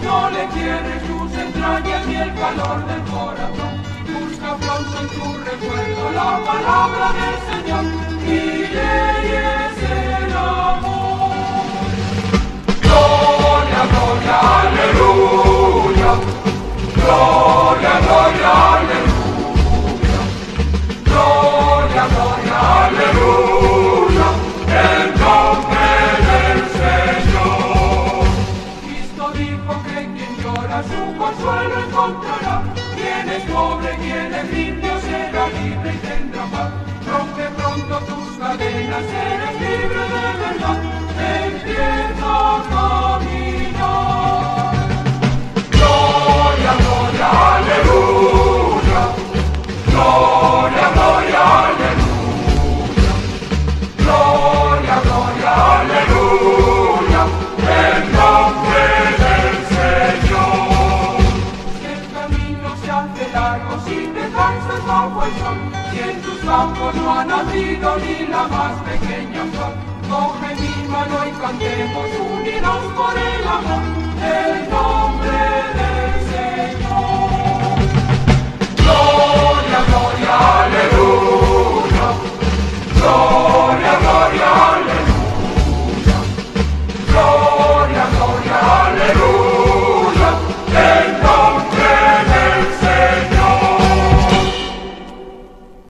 No le quieres tus entrañas ni el calor del corazón. Busca pronto en tu recuerdo la palabra del Señor. Mi ley es el amor. Gloria, gloria, aleluya. Gloria, gloria, aleluya. Gloria, gloria, aleluya. El nombre del Señor. Cristo dijo que quien llora su consuelo encontrará. Quien es pobre, quien es limpio, será libre y tendrá paz. Rompe pronto tus cadenas, eres libre de verdad. Empieza a caminar.